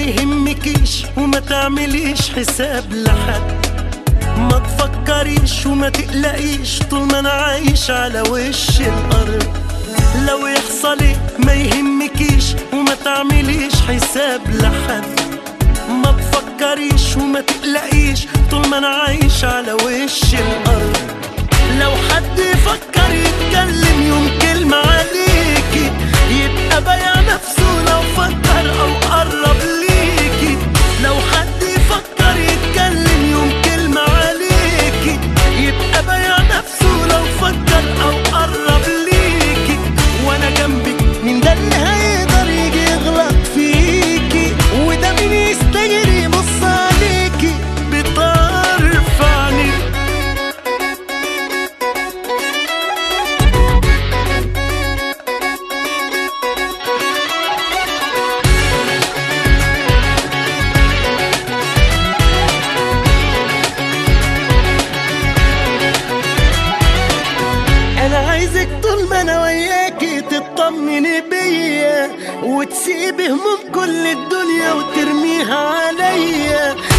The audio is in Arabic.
يهمكيش وما تعمليش حساب لحد، ما تفكريش وما تقلقيش طول ما انا عايش على وش الارض. لو يحصل ايه ما يهمكيش وما تعمليش حساب لحد، ما تفكريش وما تقلقيش طول ما انا عايش على وش الارض. لو حد يفكر يتكلم يوم كلمة عليكي يبقى بايع نفسه لو فكر او قرب ليكي. لو حد يفكر يتكلم يوم كلمة عليكي يبقى بايع نفسه لو فكر او قرب ليكي. وانا جنبك مين ده اللي هيقدر يجي يغلط فيكي؟ وده مين يستجري يبص عليكي بطرف عينيكي؟ انا عايزك طول ما انا وياكي تطمني بيا وتسيبي هموم كل الدنيا وترميها عليا.